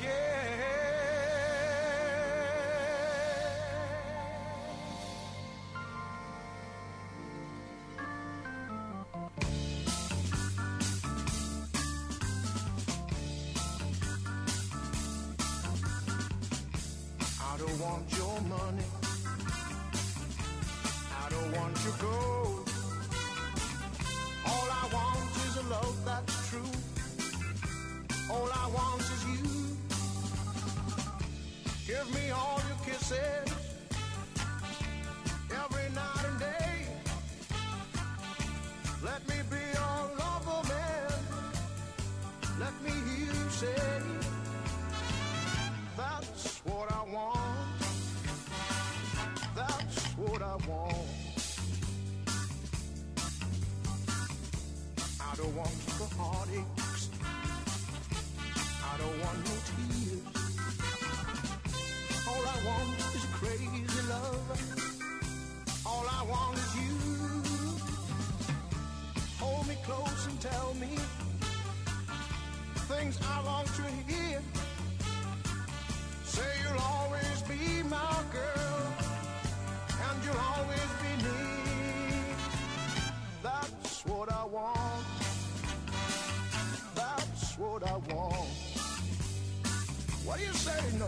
I don't want your money, I don't want your gold. All I want is a love that's true. All I want is you. Give me all your kisses every night and day. Let me be your lover, man. Let me hear you say, that's what I want. That's what I want. I don't want the heartaches, I don't want no tears. All I want is a crazy love. All I want is you. Hold me close and tell me things I long to hear. Say you'll always be my girl, and you'll always be near. That's what I want. That's what I want. What do you say, no?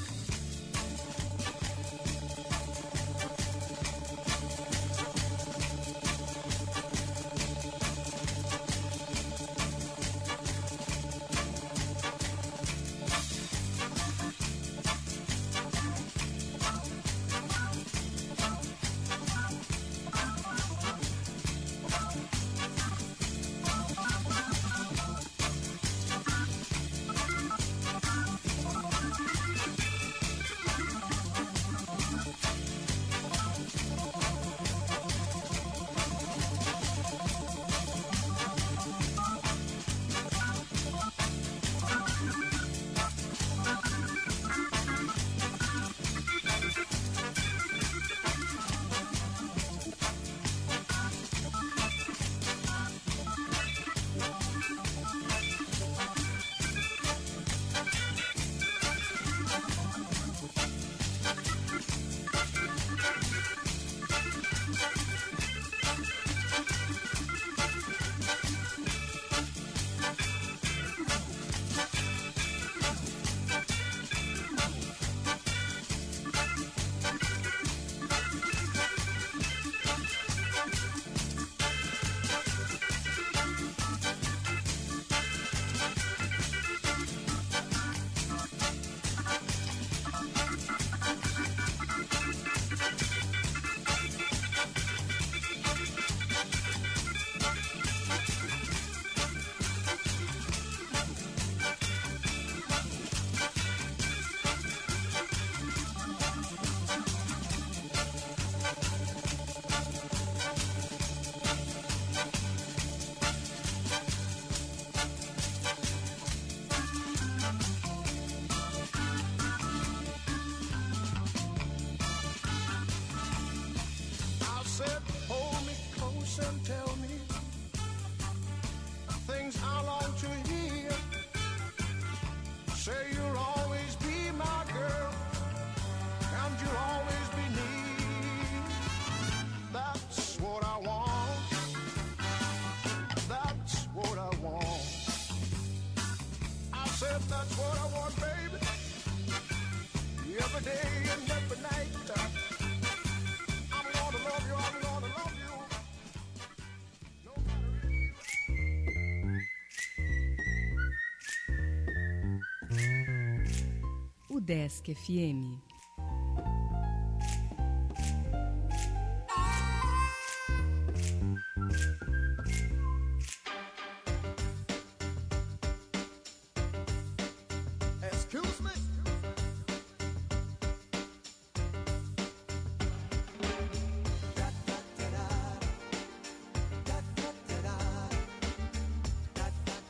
Desk FM.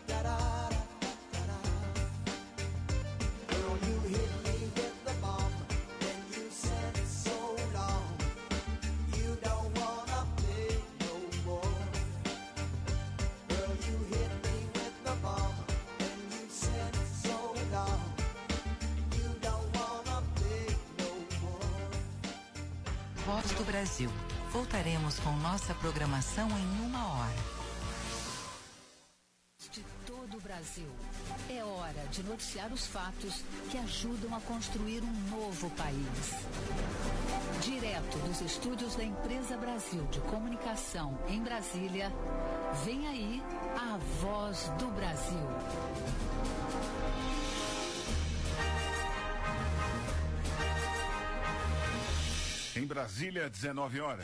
Girl, you hit me with the bomb. Voz do Brasil. Voltaremos com nossa programação em 1 hora. De todo o Brasil. É hora de noticiar os fatos que ajudam a construir um novo país. Direto dos estúdios da Empresa Brasil de Comunicação em Brasília, vem aí a Voz do Brasil. Em Brasília, 19 horas.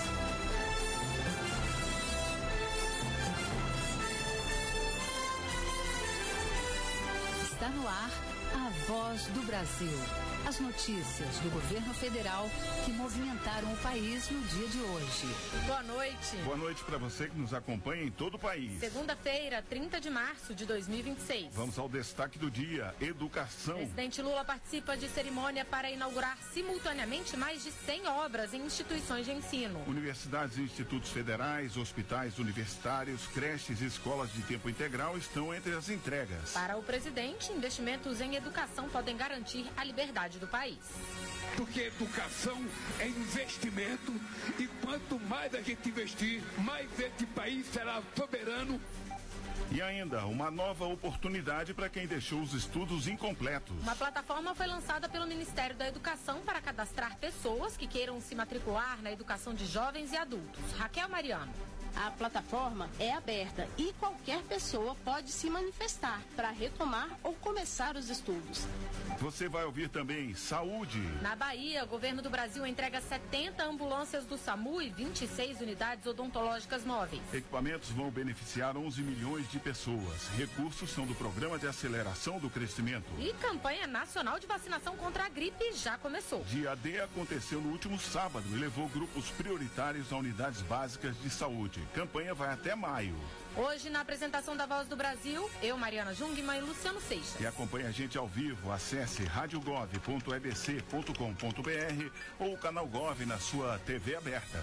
Está no ar a Voz do Brasil. As notícias do governo federal que movimentaram o país no dia de hoje. Boa noite. Boa noite para você que nos acompanha em todo o país. Segunda-feira, 30 de março de 2026. Vamos ao destaque do dia: educação. Presidente Lula participa de cerimônia para inaugurar simultaneamente mais de 100 obras em instituições de ensino. Universidades e institutos federais, hospitais universitários, creches e escolas de tempo integral estão entre as entregas. Para o presidente, investimentos em educação podem garantir a liberdade do país. Porque educação é investimento e quanto mais a gente investir, mais esse país será soberano. E ainda, uma nova oportunidade para quem deixou os estudos incompletos. Uma plataforma foi lançada pelo Ministério da Educação para cadastrar pessoas que queiram se matricular na educação de jovens e adultos. Raquel Mariano. A plataforma é aberta e qualquer pessoa pode se manifestar para retomar ou começar os estudos. Você vai ouvir também saúde. Na Bahia, o governo do Brasil entrega 70 ambulâncias do SAMU e 26 unidades odontológicas móveis. Equipamentos vão beneficiar 11 milhões de pessoas. Recursos são do Programa de Aceleração do Crescimento. E campanha nacional de vacinação contra a gripe já começou. Dia D aconteceu no último sábado e levou grupos prioritários a unidades básicas de saúde. Campanha vai até maio. Hoje, na apresentação da Voz do Brasil, eu, Mariana Jungmann e Luciano Seixas. E acompanhe a gente ao vivo. Acesse radiogov.ebc.com.br ou o canal Gov na sua TV aberta.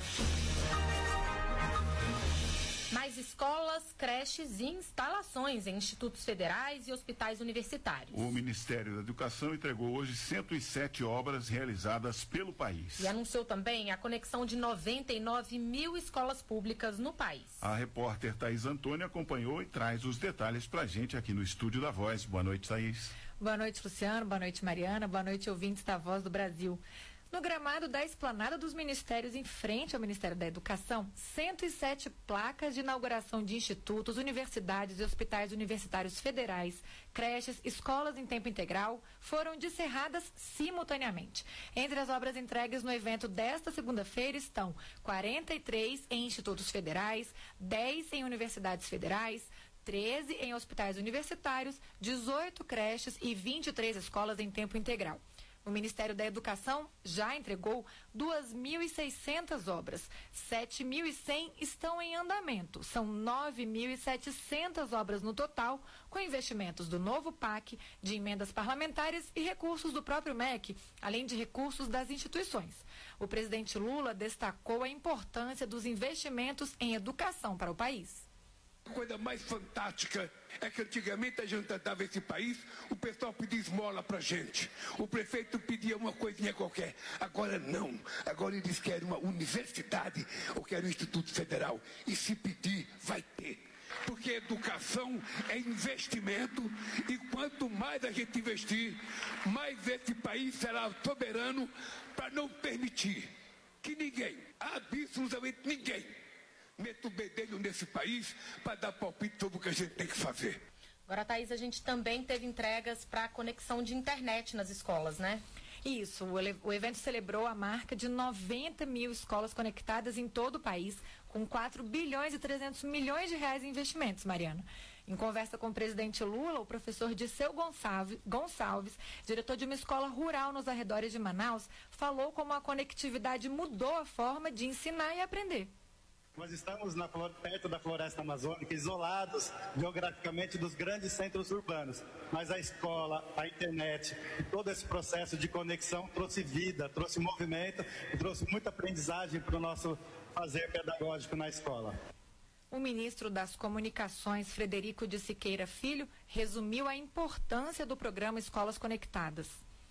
Mais escolas, creches e instalações em institutos federais e hospitais universitários. O Ministério da Educação entregou hoje 107 obras realizadas pelo país. E anunciou também a conexão de 99 mil escolas públicas no país. A repórter Thaís Antônio acompanhou e traz os detalhes pra gente aqui no Estúdio da Voz. Boa noite, Thaís. Boa noite, Luciano. Boa noite, Mariana. Boa noite, ouvintes da Voz do Brasil. No gramado da Esplanada dos Ministérios, em frente ao Ministério da Educação, 107 placas de inauguração de institutos, universidades e hospitais universitários federais, creches, escolas em tempo integral foram descerradas simultaneamente. Entre as obras entregues no evento desta segunda-feira estão 43 em institutos federais, 10 em universidades federais, 13 em hospitais universitários, 18 creches e 23 escolas em tempo integral. O Ministério da Educação já entregou 2.600 obras. 7.100 estão em andamento. São 9.700 obras no total, com investimentos do novo PAC, de emendas parlamentares e recursos do próprio MEC, além de recursos das instituições. O presidente Lula destacou a importância dos investimentos em educação para o país. A coisa mais fantástica é que antigamente a gente andava esse país, o pessoal pedia esmola pra gente. O prefeito pedia uma coisinha qualquer. Agora não. Agora eles querem uma universidade ou querem um instituto federal. E se pedir, vai ter. Porque educação é investimento e quanto mais a gente investir, mais esse país será soberano para não permitir que ninguém, absolutamente ninguém, meta o bedelho nesse país para dar palpite sobre o que a gente tem que fazer. Agora, Thaís, a gente também teve entregas para a conexão de internet nas escolas, né? Isso, o evento celebrou a marca de 90 mil escolas conectadas em todo o país, com 4 bilhões e 300 milhões de reais em investimentos, Mariana. Em conversa com o presidente Lula, o professor Disseu Gonçalves, diretor de uma escola rural nos arredores de Manaus, falou como a conectividade mudou a forma de ensinar e aprender. Nós estamos perto da floresta amazônica, isolados geograficamente dos grandes centros urbanos. Mas a escola, a internet e todo esse processo de conexão trouxe vida, trouxe movimento e trouxe muita aprendizagem para o nosso fazer pedagógico na escola. O ministro das Comunicações, Frederico de Siqueira Filho, resumiu a importância do programa Escolas Conectadas.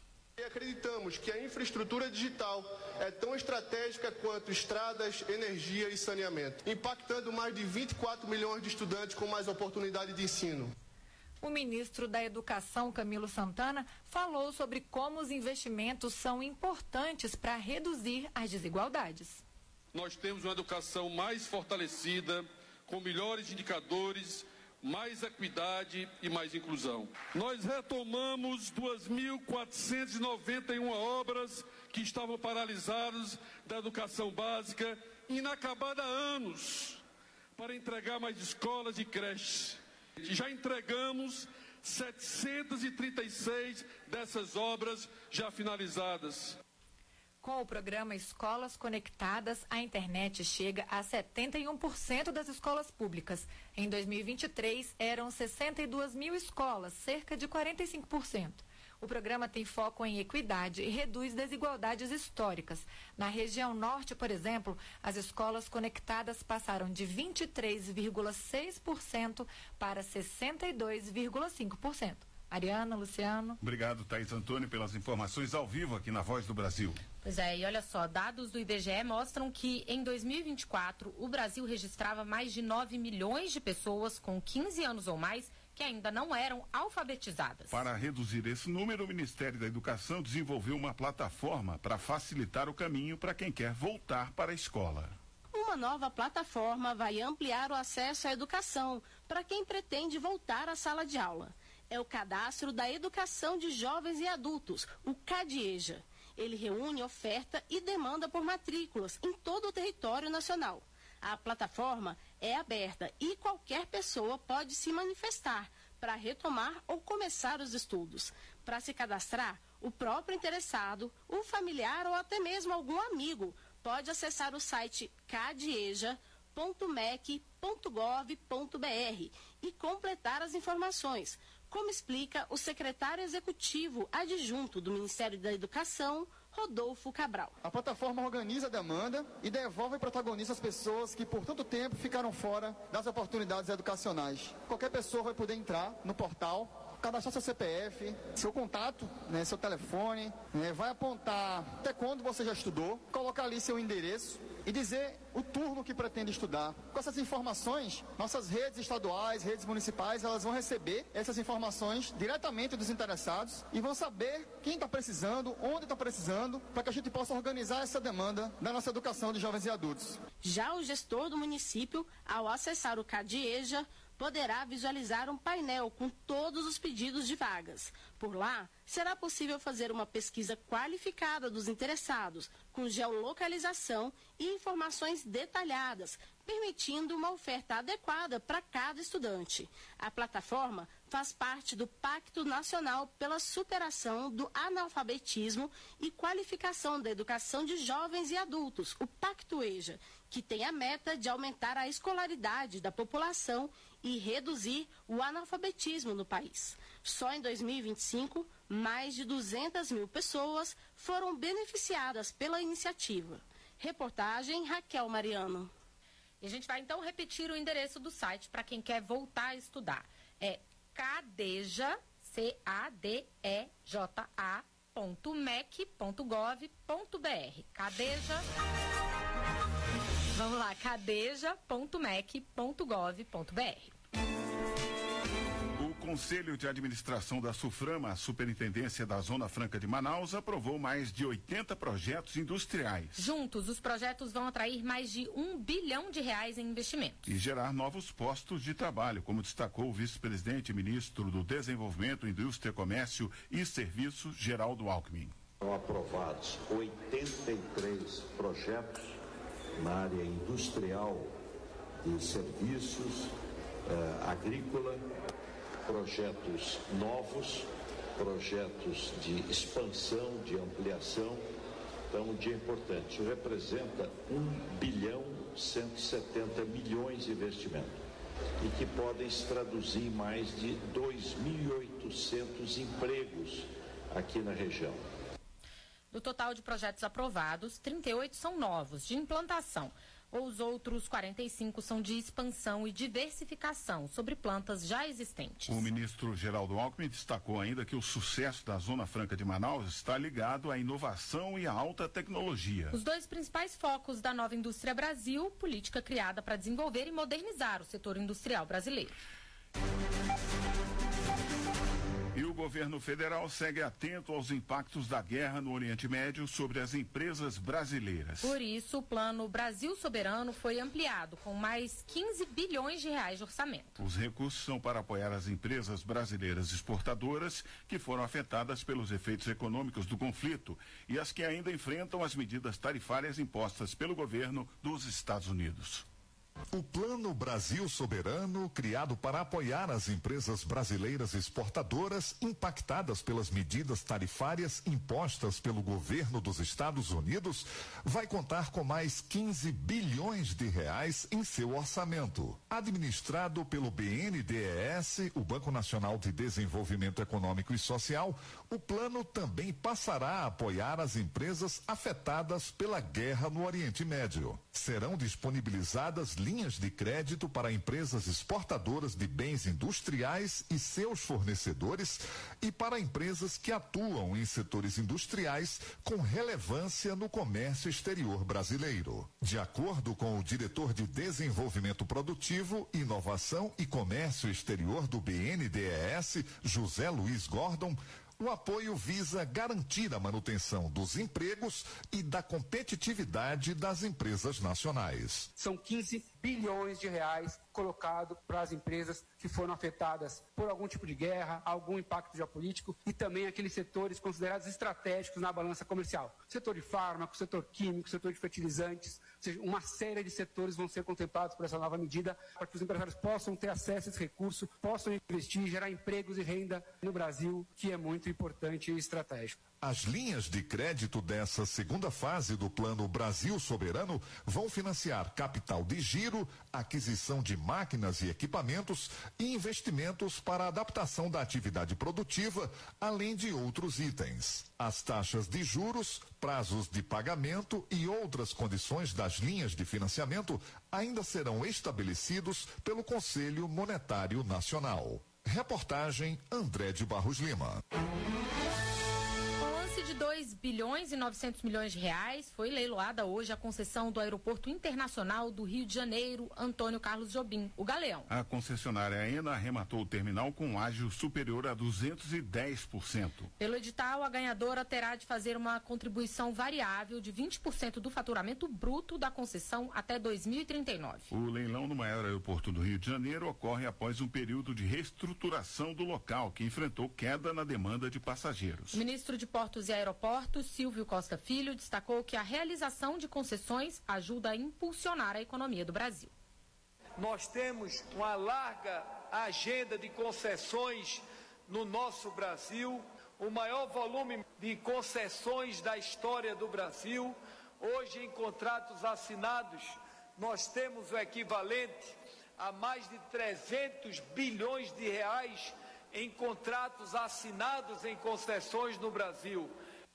acreditamos que a infraestrutura digital é tão estratégica quanto estradas, energia e saneamento, impactando mais de 24 milhões de estudantes com mais oportunidade de ensino. O ministro da Educação, Camilo Santana, falou sobre como os investimentos são importantes para reduzir as desigualdades. Nós temos uma educação mais fortalecida, com melhores indicadores, mais equidade e mais inclusão. Nós retomamos 2.491 obras que estavam paralisadas da educação básica, inacabada há anos, para entregar mais escolas e creches. Já entregamos 736 dessas obras já finalizadas. Com o programa Escolas Conectadas, a internet chega a 71% das escolas públicas. Em 2023, eram 62 mil escolas, cerca de 45%. O programa tem foco em equidade e reduz desigualdades históricas. Na região norte, por exemplo, as escolas conectadas passaram de 23,6% para 62,5%. Ariana, Luciano. Obrigado, Thaís Antônio, pelas informações ao vivo aqui na Voz do Brasil. Pois é, e olha só, dados do IBGE mostram que em 2024 o Brasil registrava mais de 9 milhões de pessoas com 15 anos ou mais que ainda não eram alfabetizadas. Para reduzir esse número, o Ministério da Educação desenvolveu uma plataforma para facilitar o caminho para quem quer voltar para a escola. Uma nova plataforma vai ampliar o acesso à educação para quem pretende voltar à sala de aula. É o Cadastro da Educação de Jovens e Adultos, o CADEJA. Ele reúne oferta e demanda por matrículas em todo o território nacional. A plataforma é aberta e qualquer pessoa pode se manifestar para retomar ou começar os estudos. Para se cadastrar, o próprio interessado, o familiar ou até mesmo algum amigo pode acessar o site cadieja.mec.gov.br e completar as informações, como explica o secretário executivo adjunto do Ministério da Educação, Rodolfo Cabral. A plataforma organiza a demanda e devolve protagonismo às pessoas que por tanto tempo ficaram fora das oportunidades educacionais. Qualquer pessoa vai poder entrar no portal, cadastrar seu CPF, seu contato, seu telefone, vai apontar até quando você já estudou, colocar ali seu endereço e dizer o turno que pretende estudar. Com essas informações, nossas redes estaduais, redes municipais, elas vão receber essas informações diretamente dos interessados e vão saber quem está precisando, onde está precisando, para que a gente possa organizar essa demanda da nossa educação de jovens e adultos. Já o gestor do município, ao acessar o CADEJA, poderá visualizar um painel com todos os pedidos de vagas. Por lá, será possível fazer uma pesquisa qualificada dos interessados, com geolocalização e informações detalhadas, permitindo uma oferta adequada para cada estudante. A plataforma faz parte do Pacto Nacional pela Superação do Analfabetismo e Qualificação da Educação de Jovens e Adultos, o Pacto-EJA, que tem a meta de aumentar a escolaridade da população e reduzir o analfabetismo no país. Só em 2025, mais de 200 mil pessoas foram beneficiadas pela iniciativa. Reportagem Raquel Mariano. E a gente vai então repetir o endereço do site para quem quer voltar a estudar. É cadeja, cadeja.mec.gov.br. Cadeja. Vamos lá, cadeja.mec.gov.br. O Conselho de Administração da Suframa, a Superintendência da Zona Franca de Manaus, aprovou mais de 80 projetos industriais. Juntos, os projetos vão atrair mais de R$1 bilhão em investimentos. E gerar novos postos de trabalho, como destacou o vice-presidente e ministro do Desenvolvimento, Indústria, Comércio e Serviços, Geraldo Alckmin. Foram aprovados 83 projetos na área industrial de serviços, agrícola, projetos novos, projetos de expansão, de ampliação. Então, um dia importante. Isso representa 1 bilhão 170 milhões de investimento e que podem se traduzir em mais de 2.800 empregos aqui na região. Do total de projetos aprovados, 38 são novos, de implantação. Os outros 45 são de expansão e diversificação sobre plantas já existentes. O ministro Geraldo Alckmin destacou ainda que o sucesso da Zona Franca de Manaus está ligado à inovação e à alta tecnologia. Os dois principais focos da Nova Indústria Brasil, política criada para desenvolver e modernizar o setor industrial brasileiro. E o governo federal segue atento aos impactos da guerra no Oriente Médio sobre as empresas brasileiras. Por isso, o Plano Brasil Soberano foi ampliado com mais 15 bilhões de reais de orçamento. Os recursos são para apoiar as empresas brasileiras exportadoras que foram afetadas pelos efeitos econômicos do conflito e as que ainda enfrentam as medidas tarifárias impostas pelo governo dos Estados Unidos. O Plano Brasil Soberano, criado para apoiar as empresas brasileiras exportadoras impactadas pelas medidas tarifárias impostas pelo governo dos Estados Unidos, vai contar com mais 15 bilhões de reais em seu orçamento. Administrado pelo BNDES, o Banco Nacional de Desenvolvimento Econômico e Social, o plano também passará a apoiar as empresas afetadas pela guerra no Oriente Médio. Serão disponibilizadas linhas de crédito para empresas exportadoras de bens industriais e seus fornecedores e para empresas que atuam em setores industriais com relevância no comércio exterior brasileiro. De acordo com o diretor de Desenvolvimento Produtivo, Inovação e Comércio Exterior do BNDES, José Luiz Gordon, o apoio visa garantir a manutenção dos empregos e da competitividade das empresas nacionais. São 15 bilhões de reais colocado para as empresas que foram afetadas por algum tipo de guerra, algum impacto geopolítico e também aqueles setores considerados estratégicos na balança comercial. Setor de fármaco, setor químico, setor de fertilizantes, ou seja, uma série de setores vão ser contemplados por essa nova medida para que os empresários possam ter acesso a esse recurso, possam investir, gerar empregos e renda no Brasil, que é muito importante e estratégico. As linhas de crédito dessa segunda fase do Plano Brasil Soberano vão financiar capital de giro, aquisição de máquinas e equipamentos e investimentos para a adaptação da atividade produtiva, além de outros itens. As taxas de juros, prazos de pagamento e outras condições das linhas de financiamento ainda serão estabelecidos pelo Conselho Monetário Nacional. Reportagem André de Barros Lima. De 2 bilhões e 900 milhões de reais, foi leiloada hoje a concessão do Aeroporto Internacional do Rio de Janeiro, Antônio Carlos Jobim, o Galeão. A concessionária ENA arrematou o terminal com um ágio superior a 210%. Pelo edital, a ganhadora terá de fazer uma contribuição variável de 20% do faturamento bruto da concessão até 2039. O leilão no maior aeroporto do Rio de Janeiro ocorre após um período de reestruturação do local, que enfrentou queda na demanda de passageiros. O ministro de Portos e Aeroportos, Silvio Costa Filho, destacou que a realização de concessões ajuda a impulsionar a economia do Brasil. Nós temos uma larga agenda de concessões no nosso Brasil, o maior volume de concessões da história do Brasil. Hoje, em contratos assinados, nós temos o equivalente a mais de 300 bilhões de reais em contratos assinados em concessões no Brasil.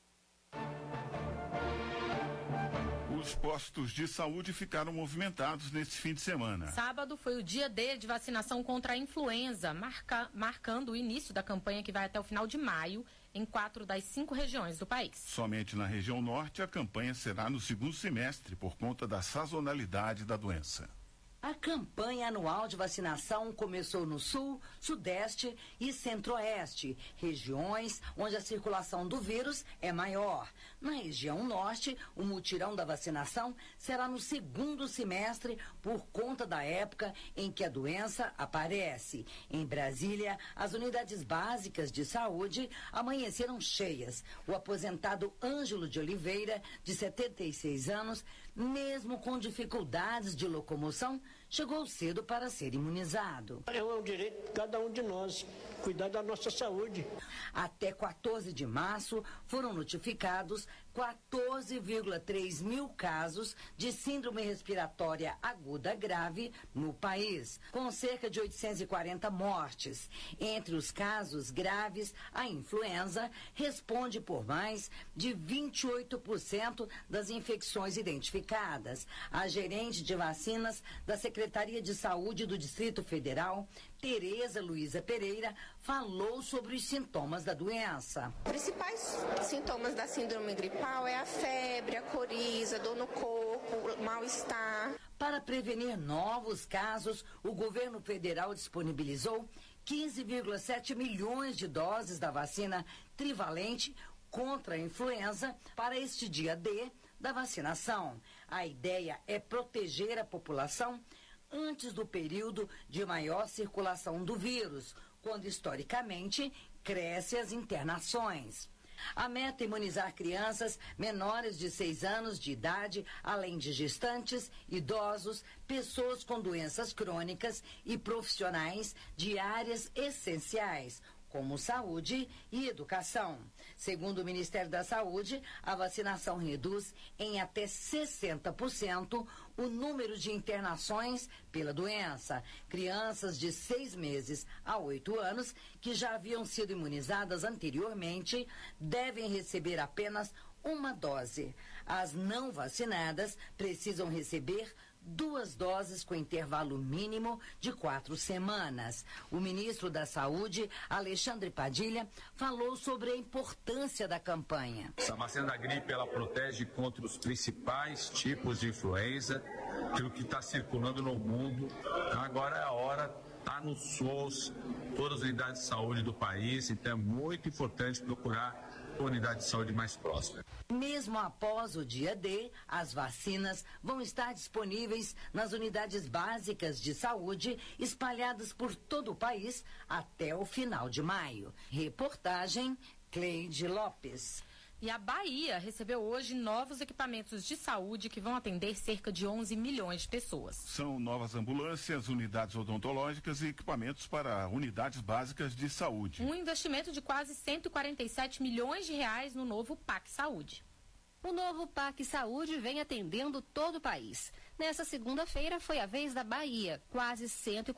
Os postos de saúde ficaram movimentados nesse fim de semana. Sábado foi o dia D de vacinação contra a influenza, marcando o início da campanha que vai até o final de maio em 4 das 5 regiões do país. Somente na região norte a campanha será no segundo semestre por conta da sazonalidade da doença. A campanha anual de vacinação começou no Sul, Sudeste e Centro-Oeste, regiões onde a circulação do vírus é maior. Na região Norte, o mutirão da vacinação será no segundo semestre por conta da época em que a doença aparece. Em Brasília, as unidades básicas de saúde amanheceram cheias. O aposentado Ângelo de Oliveira, de 76 anos, mesmo com dificuldades de locomoção, chegou cedo para ser imunizado. É um direito de cada um de nós, cuidar da nossa saúde. Até 14 de março foram notificados 14,3 mil casos de síndrome respiratória aguda grave no país, com cerca de 840 mortes. Entre os casos graves, a influenza responde por mais de 28% das infecções identificadas. A gerente de vacinas da Secretaria de Saúde do Distrito Federal, Tereza Luiza Pereira, falou sobre os sintomas da doença. Os principais sintomas da síndrome gripal é a febre, a coriza, dor no corpo, mal-estar. Para prevenir novos casos, o governo federal disponibilizou 15,7 milhões de doses da vacina trivalente contra a influenza para este dia D da vacinação. A ideia é proteger a população antes do período de maior circulação do vírus, quando historicamente crescem as internações. A meta é imunizar crianças menores de 6 anos de idade, além de gestantes, idosos, pessoas com doenças crônicas e profissionais de áreas essenciais, como saúde e educação. Segundo o Ministério da Saúde, a vacinação reduz em até 60% o número de internações pela doença. Crianças de 6 meses a 8 anos, que já haviam sido imunizadas anteriormente, devem receber apenas uma dose. As não vacinadas precisam receber 2 doses com intervalo mínimo de 4 semanas. O ministro da Saúde, Alexandre Padilha, falou sobre a importância da campanha. Essa vacina da gripe, ela protege contra os principais tipos de influenza, aquilo que está circulando no mundo. Agora é a hora, está no SUS, todas as unidades de saúde do país, então é muito importante procurar a unidade de saúde mais próxima. Mesmo após o dia D, as vacinas vão estar disponíveis nas unidades básicas de saúde espalhadas por todo o país até o final de maio. Reportagem Cleide Lopes. E a Bahia recebeu hoje novos equipamentos de saúde que vão atender cerca de 11 milhões de pessoas. São novas ambulâncias, unidades odontológicas e equipamentos para unidades básicas de saúde. Um investimento de quase 147 milhões de reais no novo PAC Saúde. O novo PAC Saúde vem atendendo todo o país. Nessa segunda-feira foi a vez da Bahia, quase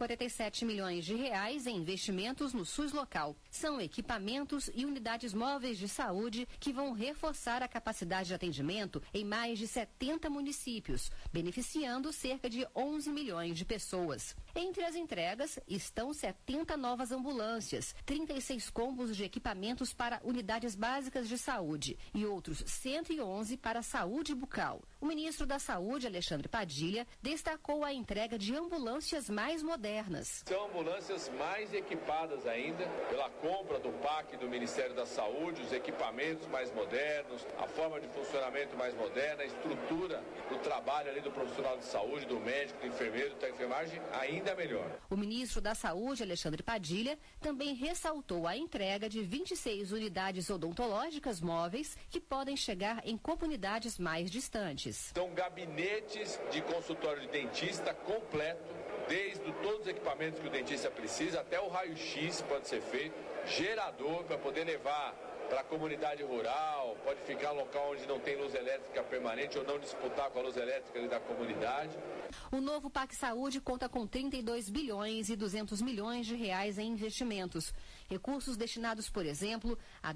147 milhões de reais em investimentos no SUS local. São equipamentos e unidades móveis de saúde que vão reforçar a capacidade de atendimento em mais de 70 municípios, beneficiando cerca de 11 milhões de pessoas. Entre as entregas estão 70 novas ambulâncias, 36 combos de equipamentos para unidades básicas de saúde e outros 111 para saúde bucal. O ministro da Saúde, Alexandre Padilha, destacou a entrega de ambulâncias mais modernas. São ambulâncias mais equipadas ainda pela compra do PAC do Ministério da Saúde, os equipamentos mais modernos, a forma de funcionamento mais moderna, a estrutura do trabalho ali do profissional de saúde, do médico, do enfermeiro, da enfermagem, ainda melhor. O ministro da Saúde, Alexandre Padilha, também ressaltou a entrega de 26 unidades odontológicas móveis que podem chegar em comunidades mais distantes. São gabinetes de consultório de dentista completo, desde todos os equipamentos que o dentista precisa, até o raio-x pode ser feito, gerador para poder levar para a comunidade rural, pode ficar em local onde não tem luz elétrica permanente ou não disputar com a luz elétrica da comunidade. O novo PAC Saúde conta com 32 bilhões e 200 milhões de reais em investimentos. Recursos destinados, por exemplo, a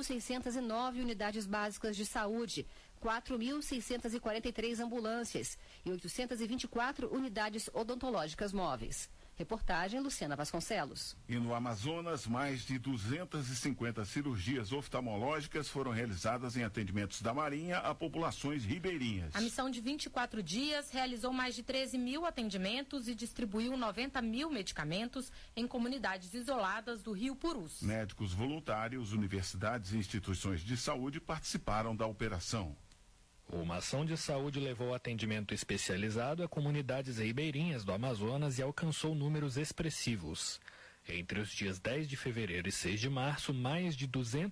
2.609 unidades básicas de saúde, 4.643 ambulâncias e 824 unidades odontológicas móveis. Reportagem Luciana Vasconcelos. E no Amazonas, mais de 250 cirurgias oftalmológicas foram realizadas em atendimentos da Marinha a populações ribeirinhas. A missão de 24 dias realizou mais de 13 mil atendimentos e distribuiu 90 mil medicamentos em comunidades isoladas do Rio Purus. Médicos voluntários, universidades e instituições de saúde participaram da operação. Uma ação de saúde levou atendimento especializado a comunidades ribeirinhas do Amazonas e alcançou números expressivos. Entre os dias 10 de fevereiro e 6 de março, mais de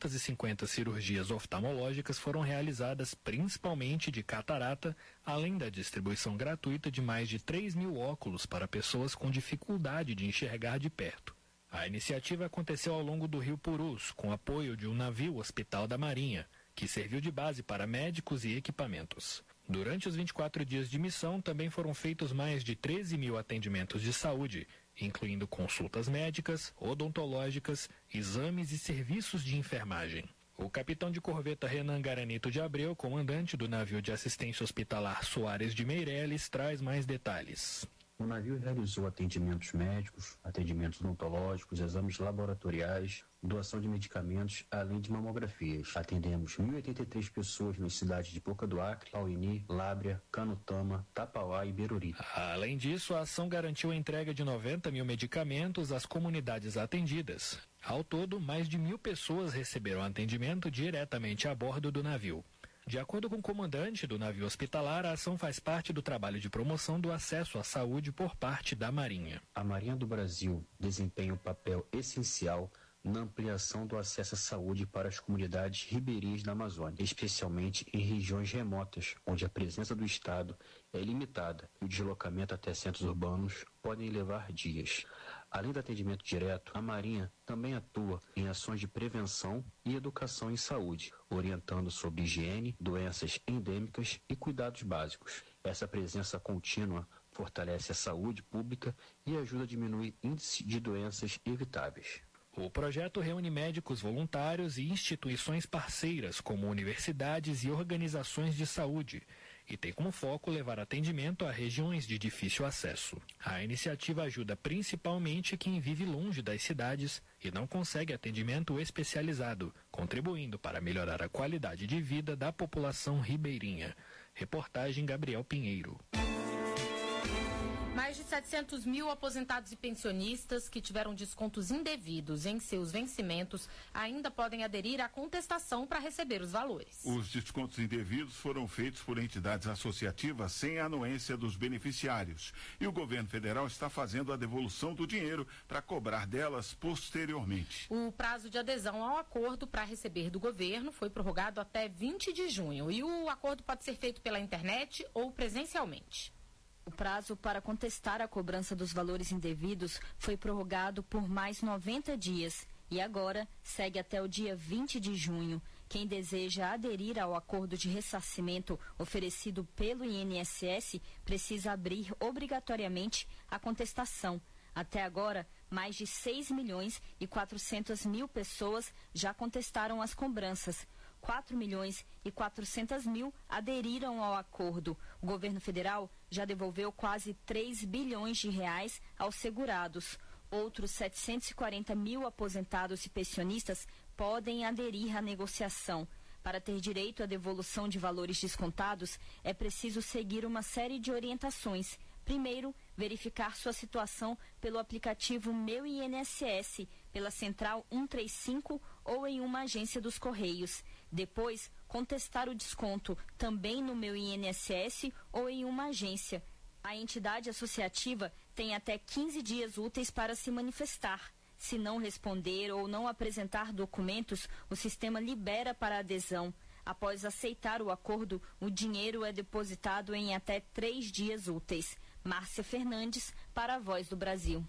250 cirurgias oftalmológicas foram realizadas, principalmente de catarata, além da distribuição gratuita de mais de 3 mil óculos para pessoas com dificuldade de enxergar de perto. A iniciativa aconteceu ao longo do Rio Purus, com apoio de um navio hospital da Marinha, que serviu de base para médicos e equipamentos. Durante os 24 dias de missão, também foram feitos mais de 13 mil atendimentos de saúde, incluindo consultas médicas, odontológicas, exames e serviços de enfermagem. O capitão de corveta Renan Garanito de Abreu, comandante do navio de assistência hospitalar Soares de Meireles, traz mais detalhes. O navio realizou atendimentos médicos, atendimentos odontológicos, exames laboratoriais, doação de medicamentos, além de mamografias. Atendemos 1.083 pessoas nas cidades de Boca do Acre, Pauini, Lábrea, Canutama, Tapauá e Beruri. Além disso, a ação garantiu a entrega de 90 mil medicamentos às comunidades atendidas. Ao todo, mais de 1.000 pessoas receberam atendimento diretamente a bordo do navio. De acordo com o comandante do navio hospitalar, a ação faz parte do trabalho de promoção do acesso à saúde por parte da Marinha. A Marinha do Brasil desempenha um papel essencial na ampliação do acesso à saúde para as comunidades ribeirinhas da Amazônia, especialmente em regiões remotas, onde a presença do Estado é limitada e o deslocamento até centros urbanos podem levar dias. Além do atendimento direto, a Marinha também atua em ações de prevenção e educação em saúde, orientando sobre higiene, doenças endêmicas e cuidados básicos. Essa presença contínua fortalece a saúde pública e ajuda a diminuir índice de doenças evitáveis. O projeto reúne médicos voluntários e instituições parceiras, como universidades e organizações de saúde, e tem como foco levar atendimento a regiões de difícil acesso. A iniciativa ajuda principalmente quem vive longe das cidades e não consegue atendimento especializado, contribuindo para melhorar a qualidade de vida da população ribeirinha. Reportagem Gabriel Pinheiro. Mais de 700 mil aposentados e pensionistas que tiveram descontos indevidos em seus vencimentos ainda podem aderir à contestação para receber os valores. Os descontos indevidos foram feitos por entidades associativas sem a anuência dos beneficiários. E o governo federal está fazendo a devolução do dinheiro para cobrar delas posteriormente. O prazo de adesão ao acordo para receber do governo foi prorrogado até 20 de junho. E o acordo pode ser feito pela internet ou presencialmente. O prazo para contestar a cobrança dos valores indevidos foi prorrogado por mais 90 dias e agora segue até o dia 20 de junho. Quem deseja aderir ao acordo de ressarcimento oferecido pelo INSS precisa abrir obrigatoriamente a contestação. Até agora, mais de 6 milhões e 400 mil pessoas já contestaram as cobranças. 4 milhões e 400 mil aderiram ao acordo. O governo federal já devolveu quase 3 bilhões de reais aos segurados. Outros 740 mil aposentados e pensionistas podem aderir à negociação. Para ter direito à devolução de valores descontados, é preciso seguir uma série de orientações. Primeiro, verificar sua situação pelo aplicativo Meu INSS, pela Central 135 ou em uma agência dos Correios. Depois, contestar o desconto também no Meu INSS ou em uma agência. A entidade associativa tem até 15 dias úteis para se manifestar. Se não responder ou não apresentar documentos, o sistema libera para adesão. Após aceitar o acordo, o dinheiro é depositado em até 3 dias úteis. Márcia Fernandes, para a Voz do Brasil.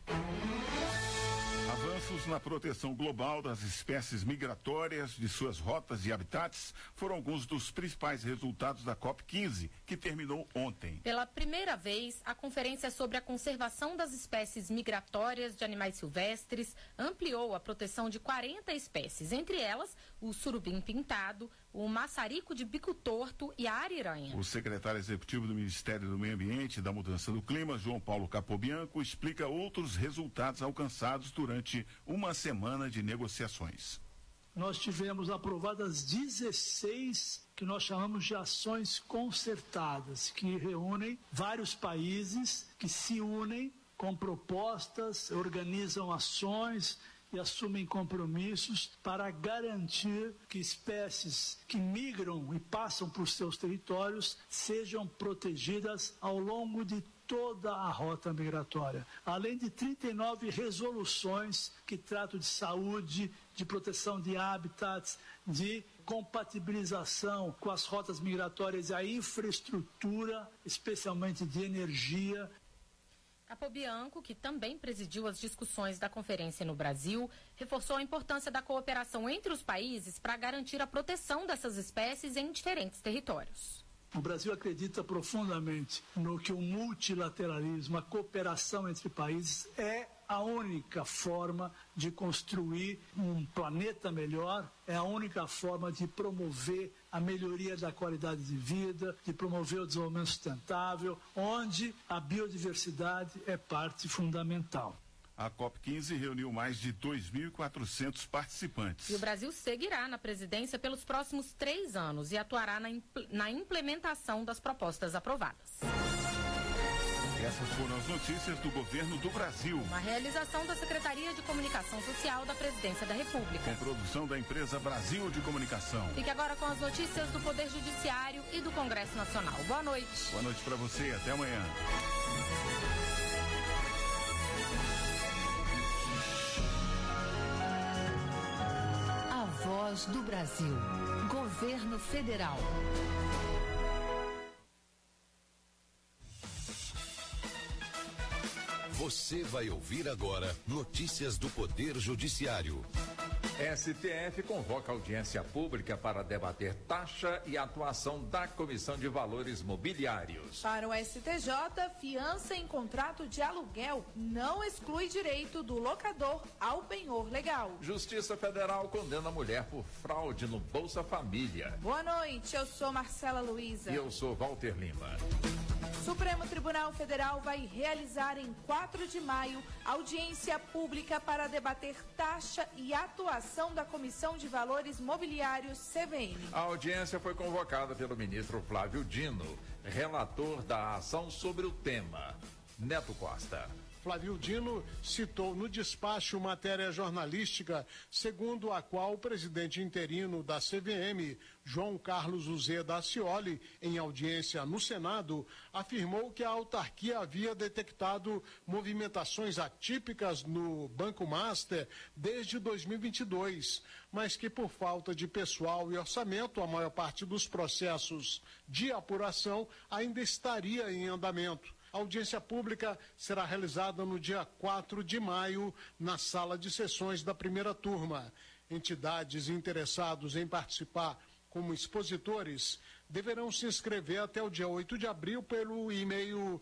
Avanços na proteção global das espécies migratórias, de suas rotas e habitats, foram alguns dos principais resultados da COP15, que terminou ontem. Pela primeira vez, a conferência sobre a conservação das espécies migratórias de animais silvestres ampliou a proteção de 40 espécies, entre elas o surubim pintado, o maçarico de bico torto e a ariranha. O secretário executivo do Ministério do Meio Ambiente e da Mudança do Clima, João Paulo Capobianco, explica outros resultados alcançados durante uma semana de negociações. Nós tivemos aprovadas 16 que nós chamamos de ações concertadas, que reúnem vários países que se unem com propostas, organizam ações e assumem compromissos para garantir que espécies que migram e passam por seus territórios sejam protegidas ao longo de toda a rota migratória, além de 39 resoluções que tratam de saúde, de proteção de habitats, de compatibilização com as rotas migratórias e a infraestrutura, especialmente de energia. Capobianco, que também presidiu as discussões da conferência no Brasil, reforçou a importância da cooperação entre os países para garantir a proteção dessas espécies em diferentes territórios. O Brasil acredita profundamente no que o multilateralismo, a cooperação entre países, é a única forma de construir um planeta melhor, é a única forma de promover a melhoria da qualidade de vida, de promover o desenvolvimento sustentável, onde a biodiversidade é parte fundamental. A COP15 reuniu mais de 2.400 participantes. E o Brasil seguirá na presidência pelos próximos 3 anos e atuará na implementação das propostas aprovadas. Essas foram as notícias do governo do Brasil. Uma realização da Secretaria de Comunicação Social da Presidência da República. Com produção da empresa Brasil de Comunicação. Fique agora com as notícias do Poder Judiciário e do Congresso Nacional. Boa noite. Boa noite para você. Até amanhã. A Voz do Brasil. Governo Federal. Você vai ouvir agora notícias do Poder Judiciário. STF convoca audiência pública para debater taxa e atuação da Comissão de Valores Mobiliários. Para o STJ, fiança em contrato de aluguel não exclui direito do locador ao penhor legal. Justiça Federal condena a mulher por fraude no Bolsa Família. Boa noite, eu sou Marcela Luiza. E eu sou Walter Lima. Supremo Tribunal Federal vai realizar em 4 de maio audiência pública para debater taxa e atuação da Comissão de Valores Mobiliários, CVM. A audiência foi convocada pelo ministro Flávio Dino, relator da ação sobre o tema. Neto Costa. Flávio Dino citou no despacho matéria jornalística segundo a qual o presidente interino da CVM, João Carlos Uzeda Ascioli, em audiência no Senado, afirmou que a autarquia havia detectado movimentações atípicas no Banco Master desde 2022, mas que por falta de pessoal e orçamento, a maior parte dos processos de apuração ainda estaria em andamento. A audiência pública será realizada no dia 4 de maio, na sala de sessões da primeira turma. Entidades interessadas em participar como expositores deverão se inscrever até o dia 8 de abril pelo e-mail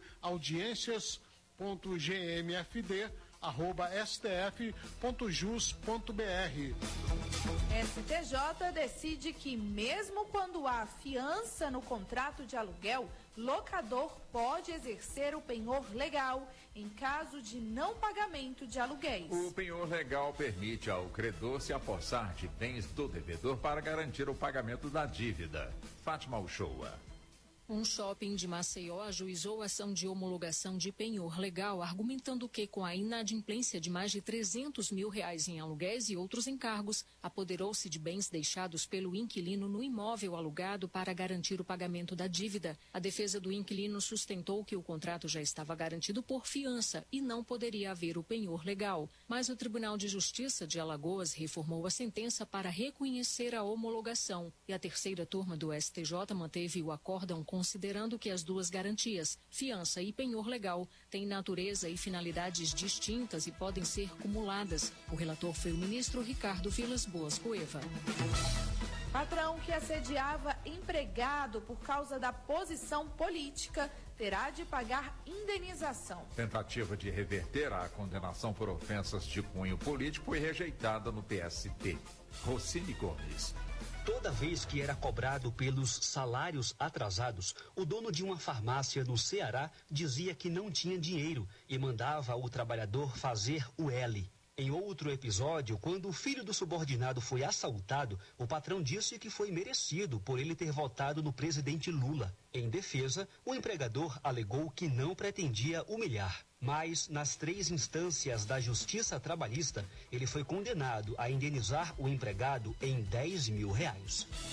audiências.gmfd@stf.jus.br. STJ decide que mesmo quando há fiança no contrato de aluguel, locador pode exercer o penhor legal em caso de não pagamento de aluguéis. O penhor legal permite ao credor se apossar de bens do devedor para garantir o pagamento da dívida. Fátima Uchoa. Um shopping de Maceió ajuizou ação de homologação de penhor legal, argumentando que, com a inadimplência de mais de R$300 mil em aluguéis e outros encargos, apoderou-se de bens deixados pelo inquilino no imóvel alugado para garantir o pagamento da dívida. A defesa do inquilino sustentou que o contrato já estava garantido por fiança e não poderia haver o penhor legal. Mas o Tribunal de Justiça de Alagoas reformou a sentença para reconhecer a homologação. E a terceira turma do STJ manteve o acórdão considerando que as duas garantias, fiança e penhor legal, têm natureza e finalidades distintas e podem ser cumuladas. O relator foi o ministro Ricardo Vilas Boas Cueva. Patrão que assediava empregado por causa da posição política terá de pagar indenização. Tentativa de reverter a condenação por ofensas de cunho político foi rejeitada no PST. Rocine Gomes. Toda vez que era cobrado pelos salários atrasados, o dono de uma farmácia no Ceará dizia que não tinha dinheiro e mandava o trabalhador fazer o L. Em outro episódio, quando o filho do subordinado foi assaltado, o patrão disse que foi merecido por ele ter votado no presidente Lula. Em defesa, o empregador alegou que não pretendia humilhar. Mas, nas 3 instâncias da Justiça Trabalhista, ele foi condenado a indenizar o empregado em R$10 mil.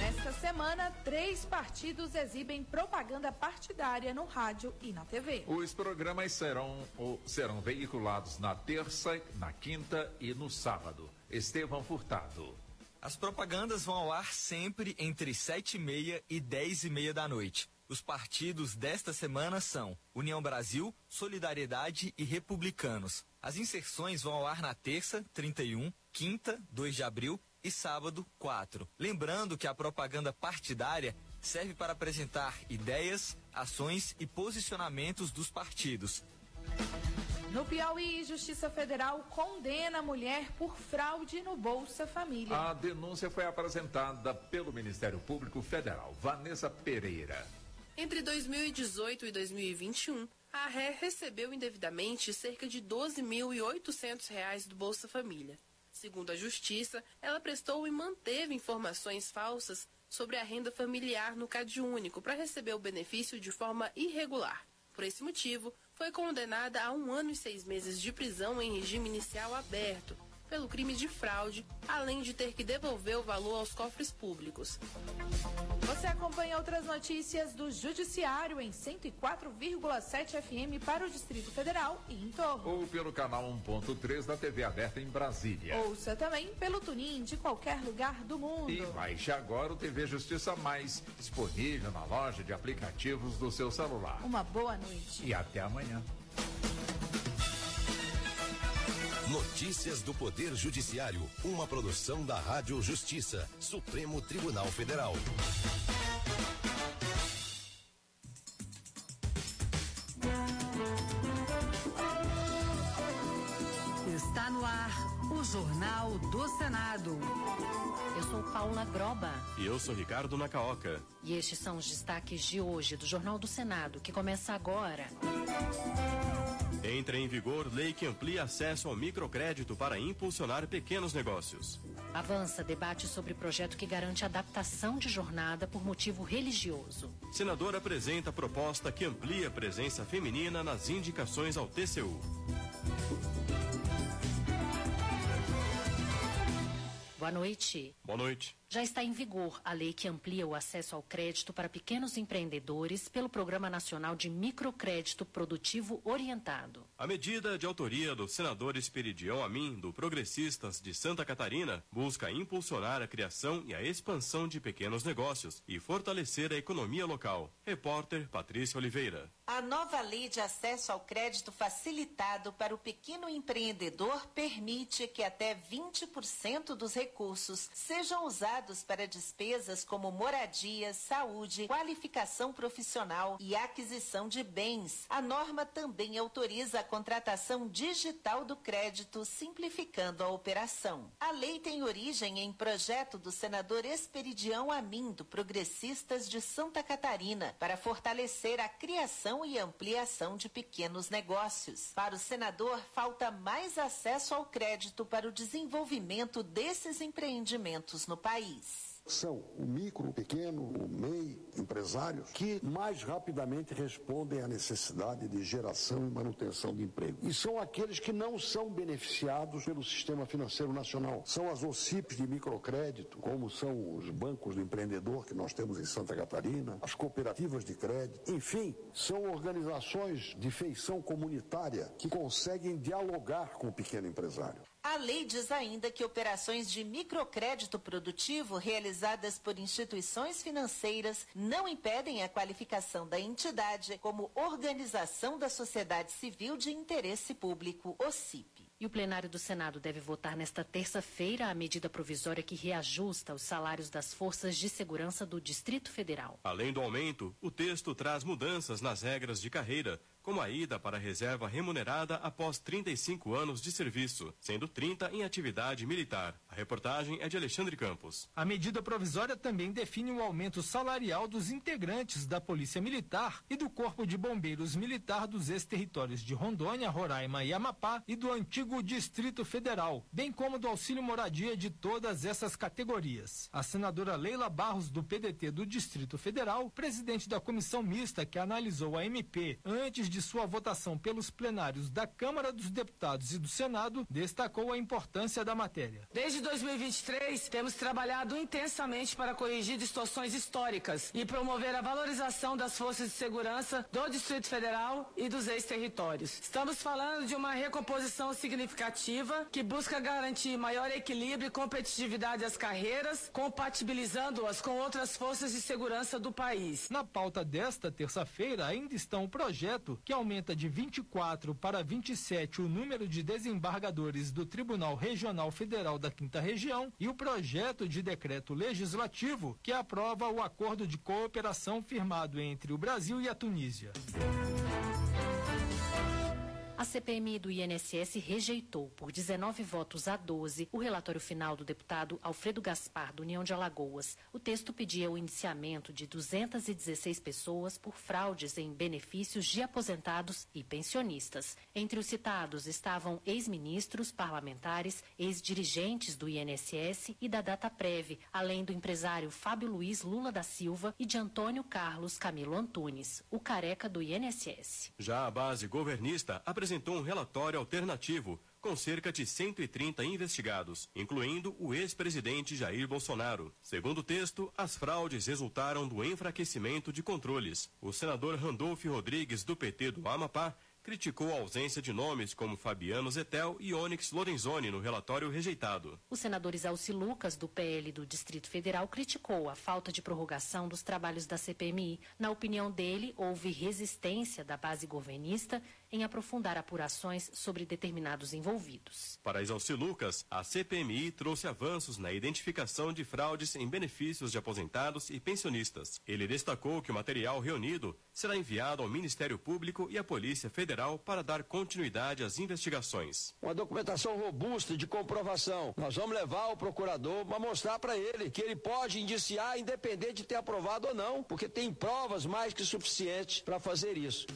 Nesta semana, 3 partidos exibem propaganda partidária no rádio e na TV. Os programas serão veiculados na terça, na quinta e no sábado. Estevão Furtado. As propagandas vão ao ar sempre entre 7h30 e 10h30 da noite. Os partidos desta semana são União Brasil, Solidariedade e Republicanos. As inserções vão ao ar na terça, 31, quinta, 2 de abril e sábado, 4. Lembrando que a propaganda partidária serve para apresentar ideias, ações e posicionamentos dos partidos. No Piauí, Justiça Federal condena a mulher por fraude no Bolsa Família. A denúncia foi apresentada pelo Ministério Público Federal. Vanessa Pereira. Entre 2018 e 2021, a RE recebeu indevidamente cerca de R$ 12.800 do Bolsa Família. Segundo a Justiça, ela prestou e manteve informações falsas sobre a renda familiar no CadÚnico para receber o benefício de forma irregular. Por esse motivo, foi condenada a 1 ano e 6 meses de prisão em regime inicial aberto, pelo crime de fraude, além de ter que devolver o valor aos cofres públicos. Você acompanha outras notícias do Judiciário em 104,7 FM para o Distrito Federal e em torno. Ou pelo canal 1.3 da TV aberta em Brasília. Ouça também pelo TuneIn de qualquer lugar do mundo. E baixe agora o TV Justiça Mais, disponível na loja de aplicativos do seu celular. Uma boa noite. E até amanhã. Notícias do Poder Judiciário, uma produção da Rádio Justiça, Supremo Tribunal Federal. Está no ar o Jornal do Senado. Eu sou Paula Groba. E eu sou Ricardo Nacaoca. E estes são os destaques de hoje do Jornal do Senado, que começa agora. Entra em vigor lei que amplia acesso ao microcrédito para impulsionar pequenos negócios. Avança debate sobre projeto que garante adaptação de jornada por motivo religioso. Senador apresenta proposta que amplia a presença feminina nas indicações ao TCU. Boa noite. Boa noite. Já está em vigor a lei que amplia o acesso ao crédito para pequenos empreendedores pelo Programa Nacional de Microcrédito Produtivo Orientado. A medida de autoria do senador Esperidião Amin, do Progressistas de Santa Catarina, busca impulsionar a criação e a expansão de pequenos negócios e fortalecer a economia local. Repórter Patrícia Oliveira. A nova lei de acesso ao crédito facilitado para o pequeno empreendedor permite que até 20% dos recursos sejam usados para despesas como moradia, saúde, qualificação profissional e aquisição de bens. A norma também autoriza a contratação digital do crédito, simplificando a operação. A lei tem origem em projeto do senador Esperidião Amin, do Progressistas de Santa Catarina, para fortalecer a criação e ampliação de pequenos negócios. Para o senador, falta mais acesso ao crédito para o desenvolvimento desses empreendimentos no país. São o micro, o pequeno, o MEI, empresários, que mais rapidamente respondem à necessidade de geração e manutenção de emprego. E são aqueles que não são beneficiados pelo Sistema Financeiro Nacional. São as OCIPs de microcrédito, como são os bancos do empreendedor que nós temos em Santa Catarina, as cooperativas de crédito. Enfim, são organizações de feição comunitária que conseguem dialogar com o pequeno empresário. A lei diz ainda que operações de microcrédito produtivo realizadas por instituições financeiras não impedem a qualificação da entidade como organização da sociedade civil de interesse público, OCIP. E o plenário do Senado deve votar nesta terça-feira a medida provisória que reajusta os salários das forças de segurança do Distrito Federal. Além do aumento, o texto traz mudanças nas regras de carreira, como a ida para a reserva remunerada após 35 anos de serviço, sendo 30 em atividade militar. A reportagem é de Alexandre Campos. A medida provisória também define o aumento salarial dos integrantes da Polícia Militar e do Corpo de Bombeiros Militar dos ex-territórios de Rondônia, Roraima e Amapá e do antigo Distrito Federal, bem como do auxílio moradia de todas essas categorias. A senadora Leila Barros, do PDT do Distrito Federal, presidente da comissão mista que analisou a MP antes de de sua votação pelos plenários da Câmara dos Deputados e do Senado, destacou a importância da matéria. Desde 2023, temos trabalhado intensamente para corrigir distorções históricas e promover a valorização das forças de segurança do Distrito Federal e dos ex-territórios. Estamos falando de uma recomposição significativa que busca garantir maior equilíbrio e competitividade às carreiras, compatibilizando-as com outras forças de segurança do país. Na pauta desta terça-feira ainda estão o projeto que aumenta de 24 para 27 o número de desembargadores do Tribunal Regional Federal da 5ª Região e o projeto de decreto legislativo que aprova o acordo de cooperação firmado entre o Brasil e a Tunísia. A CPMI do INSS rejeitou, por 19 votos a 12, o relatório final do deputado Alfredo Gaspar, do União de Alagoas. O texto pedia o indiciamento de 216 pessoas por fraudes em benefícios de aposentados e pensionistas. Entre os citados estavam ex-ministros, parlamentares, ex-dirigentes do INSS e da Dataprev, além do empresário Fábio Luiz Lula da Silva e de Antônio Carlos Camilo Antunes, o careca do INSS. Já a base governista apresentou um relatório alternativo com cerca de 130 investigados, incluindo o ex-presidente Jair Bolsonaro. Segundo o texto, as fraudes resultaram do enfraquecimento de controles. O senador Randolfo Rodrigues, do PT do Amapá, criticou a ausência de nomes como Fabiano Zettel e Onyx Lorenzoni no relatório rejeitado. O senador Isalci Lucas, do PL do Distrito Federal, criticou a falta de prorrogação dos trabalhos da CPMI. Na opinião dele, houve resistência da base governista em aprofundar apurações sobre determinados envolvidos. Para Isalci Lucas, a CPMI trouxe avanços na identificação de fraudes em benefícios de aposentados e pensionistas. Ele destacou que o material reunido será enviado ao Ministério Público e à Polícia Federal para dar continuidade às investigações. Uma documentação robusta de comprovação. Nós vamos levar ao procurador para mostrar para ele que ele pode indiciar independente de ter aprovado ou não, porque tem provas mais que suficientes para fazer isso.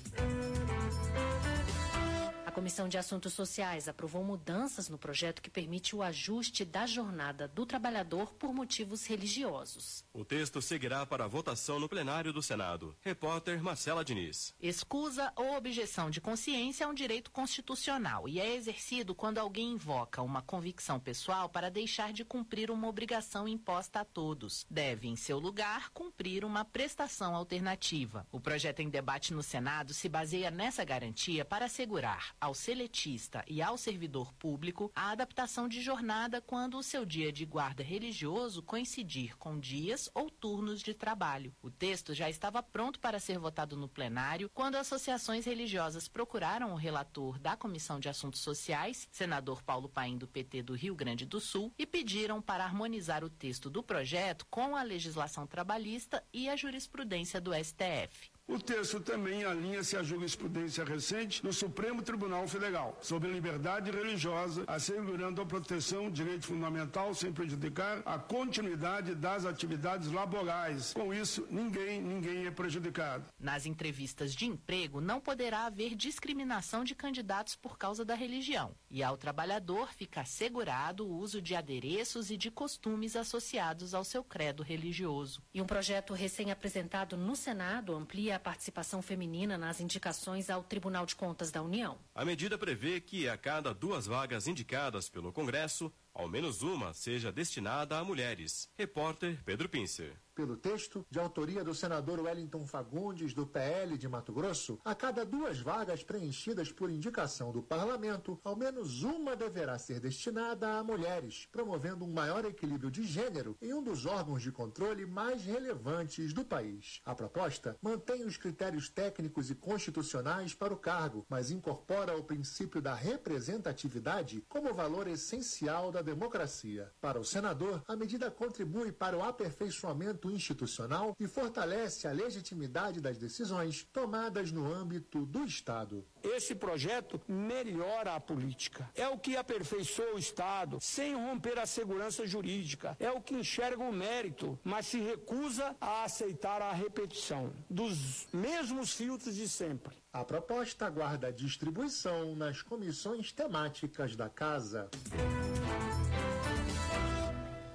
A Comissão de Assuntos Sociais aprovou mudanças no projeto que permite o ajuste da jornada do trabalhador por motivos religiosos. O texto seguirá para a votação no plenário do Senado. Repórter Marcela Diniz. Escusa ou objeção de consciência é um direito constitucional e é exercido quando alguém invoca uma convicção pessoal para deixar de cumprir uma obrigação imposta a todos. Deve, em seu lugar, cumprir uma prestação alternativa. O projeto em debate no Senado se baseia nessa garantia para assegurar ao seletista e ao servidor público a adaptação de jornada quando o seu dia de guarda religioso coincidir com dias ou turnos de trabalho. O texto já estava pronto para ser votado no plenário quando associações religiosas procuraram o relator da Comissão de Assuntos Sociais, senador Paulo Paim, do PT do Rio Grande do Sul, e pediram para harmonizar o texto do projeto com a legislação trabalhista e a jurisprudência do STF. O texto também alinha-se à jurisprudência recente do Supremo Tribunal Federal sobre liberdade religiosa, assegurando a proteção do direito fundamental sem prejudicar a continuidade das atividades laborais. Com isso, ninguém é prejudicado. Nas entrevistas de emprego, não poderá haver discriminação de candidatos por causa da religião. E ao trabalhador fica assegurado o uso de adereços e de costumes associados ao seu credo religioso. E um projeto recém-apresentado no Senado amplia a participação feminina nas indicações ao Tribunal de Contas da União. A medida prevê que a cada 2 vagas indicadas pelo Congresso, ao menos uma seja destinada a mulheres. Repórter Pedro Pincer. Pelo texto, de autoria do senador Wellington Fagundes, do PL de Mato Grosso, a cada 2 vagas preenchidas por indicação do parlamento, ao menos uma deverá ser destinada a mulheres, promovendo um maior equilíbrio de gênero em um dos órgãos de controle mais relevantes do país. A proposta mantém os critérios técnicos e constitucionais para o cargo, mas incorpora o princípio da representatividade como valor essencial da democracia. Para o senador, a medida contribui para o aperfeiçoamento institucional e fortalece a legitimidade das decisões tomadas no âmbito do Estado. Esse projeto melhora a política. É o que aperfeiçoa o Estado, sem romper a segurança jurídica. É o que enxerga o mérito, mas se recusa a aceitar a repetição dos mesmos filtros de sempre. A proposta aguarda distribuição nas comissões temáticas da Casa. O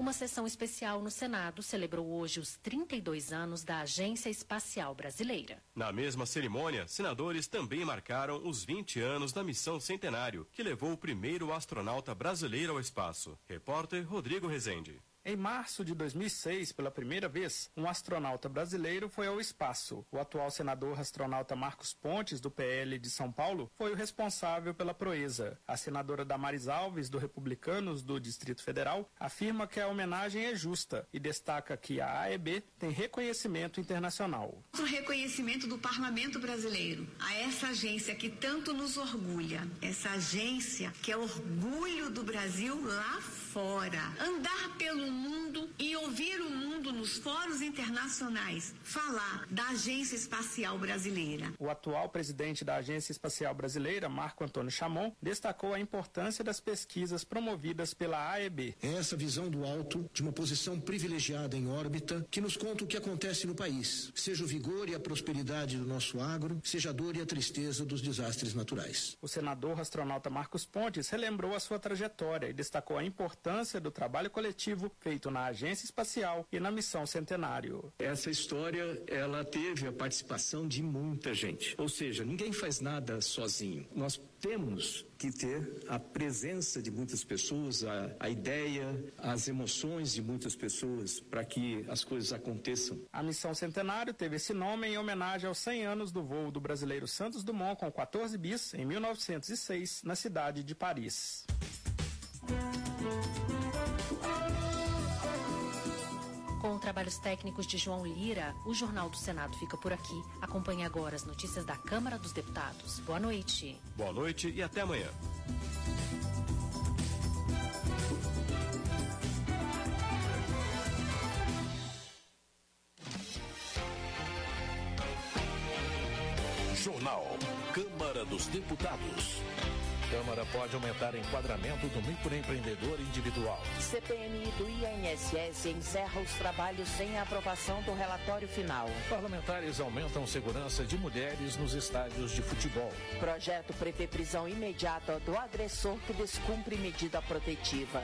Uma sessão especial no Senado celebrou hoje os 32 anos da Agência Espacial Brasileira. Na mesma cerimônia, senadores também marcaram os 20 anos da missão Centenário, que levou o primeiro astronauta brasileiro ao espaço. Repórter Rodrigo Rezende. Em março de 2006, pela primeira vez, um astronauta brasileiro foi ao espaço. O atual senador astronauta Marcos Pontes, do PL de São Paulo, foi o responsável pela proeza. A senadora Damares Alves, do Republicanos do Distrito Federal, afirma que a homenagem é justa e destaca que a AEB tem reconhecimento internacional. O reconhecimento do Parlamento brasileiro a essa agência que tanto nos orgulha, essa agência que é orgulho do Brasil lá fora. Andar pelo mundo e ouvir o mundo nos fóruns internacionais falar da Agência Espacial Brasileira. O atual presidente da Agência Espacial Brasileira, Marco Antônio Chamon, destacou a importância das pesquisas promovidas pela AEB. É essa visão do alto, de uma posição privilegiada em órbita, que nos conta o que acontece no país, seja o vigor e a prosperidade do nosso agro, seja a dor e a tristeza dos desastres naturais. O senador astronauta Marcos Pontes relembrou a sua trajetória e destacou a importância do trabalho coletivo feito na Agência Espacial e na Missão Centenário. Essa história, ela teve a participação de muita gente. Ou seja, ninguém faz nada sozinho. Nós temos que ter a presença de muitas pessoas, a ideia, as emoções de muitas pessoas para que as coisas aconteçam. A Missão Centenário teve esse nome em homenagem aos 100 anos do voo do brasileiro Santos Dumont com 14 bis em 1906, na cidade de Paris. Com trabalhos técnicos de João Lira, o Jornal do Senado fica por aqui. Acompanhe agora as notícias da Câmara dos Deputados. Boa noite. Boa noite e até amanhã. Jornal Câmara dos Deputados. Câmara pode aumentar enquadramento do microempreendedor individual. CPMI do INSS encerra os trabalhos sem a aprovação do relatório final. Parlamentares aumentam segurança de mulheres nos estádios de futebol. Projeto prevê prisão imediata do agressor que descumpre medida protetiva.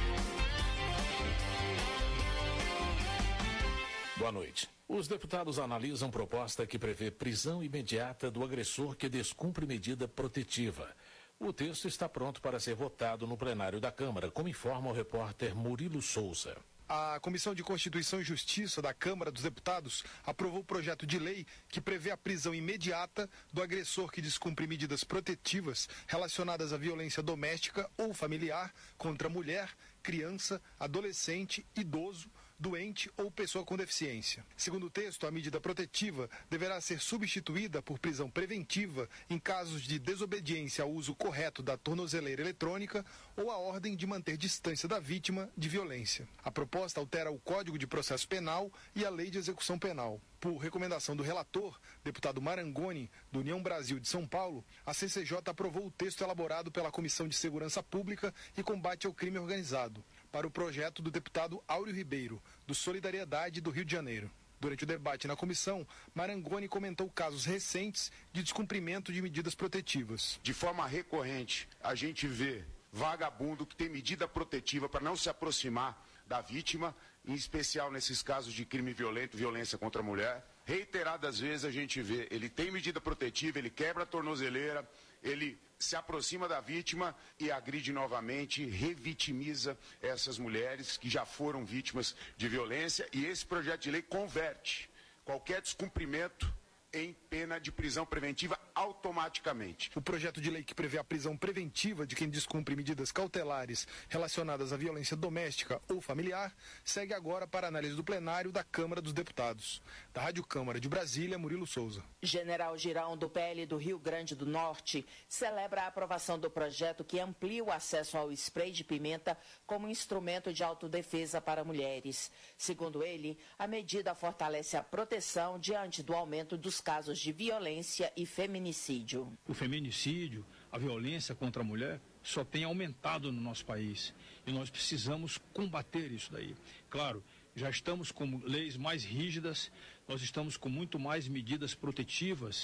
Boa noite. Os deputados analisam proposta que prevê prisão imediata do agressor que descumpre medida protetiva. O texto está pronto para ser votado no plenário da Câmara, como informa o repórter Murilo Souza. A Comissão de Constituição e Justiça da Câmara dos Deputados aprovou o projeto de lei que prevê a prisão imediata do agressor que descumpre medidas protetivas relacionadas à violência doméstica ou familiar contra mulher, criança, adolescente, idoso, doente ou pessoa com deficiência. Segundo o texto, a medida protetiva deverá ser substituída por prisão preventiva em casos de desobediência ao uso correto da tornozeleira eletrônica ou a ordem de manter distância da vítima de violência. A proposta altera o Código de Processo Penal e a Lei de Execução Penal. Por recomendação do relator, deputado Marangoni, do União Brasil de São Paulo, a CCJ aprovou o texto elaborado pela Comissão de Segurança Pública e Combate ao Crime Organizado, para o projeto do deputado Áureo Ribeiro, do Solidariedade do Rio de Janeiro. Durante o debate na comissão, Marangoni comentou casos recentes de descumprimento de medidas protetivas. De forma recorrente, a gente vê vagabundo que tem medida protetiva para não se aproximar da vítima, em especial nesses casos de crime violento, violência contra a mulher. Reiteradas vezes a gente vê, ele tem medida protetiva, ele quebra a tornozeleira, ele se aproxima da vítima e agride novamente, revitimiza essas mulheres que já foram vítimas de violência, e esse projeto de lei converte qualquer descumprimento em pena de prisão preventiva automaticamente. O projeto de lei que prevê a prisão preventiva de quem descumpre medidas cautelares relacionadas à violência doméstica ou familiar segue agora para análise do plenário da Câmara dos Deputados. Da Rádio Câmara de Brasília, Murilo Souza. General Girão, do PL do Rio Grande do Norte, celebra a aprovação do projeto que amplia o acesso ao spray de pimenta como instrumento de autodefesa para mulheres. Segundo ele, a medida fortalece a proteção diante do aumento dos casos de violência e feminicídio. O feminicídio, a violência contra a mulher, só tem aumentado no nosso país. E nós precisamos combater isso daí. Claro, já estamos com leis mais rígidas, nós estamos com muito mais medidas protetivas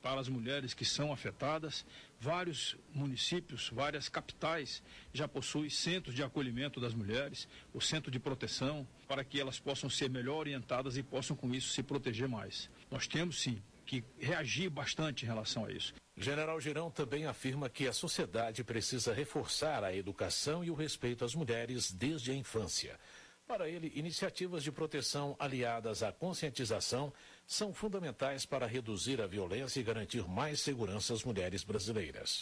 para as mulheres que são afetadas. Vários municípios, várias capitais já possuem centros de acolhimento das mulheres, o centro de proteção, para que elas possam ser melhor orientadas e possam com isso se proteger mais. Nós temos sim que reagir bastante em relação a isso. General Girão também afirma que a sociedade precisa reforçar a educação e o respeito às mulheres desde a infância. Para ele, iniciativas de proteção aliadas à conscientização são fundamentais para reduzir a violência e garantir mais segurança às mulheres brasileiras.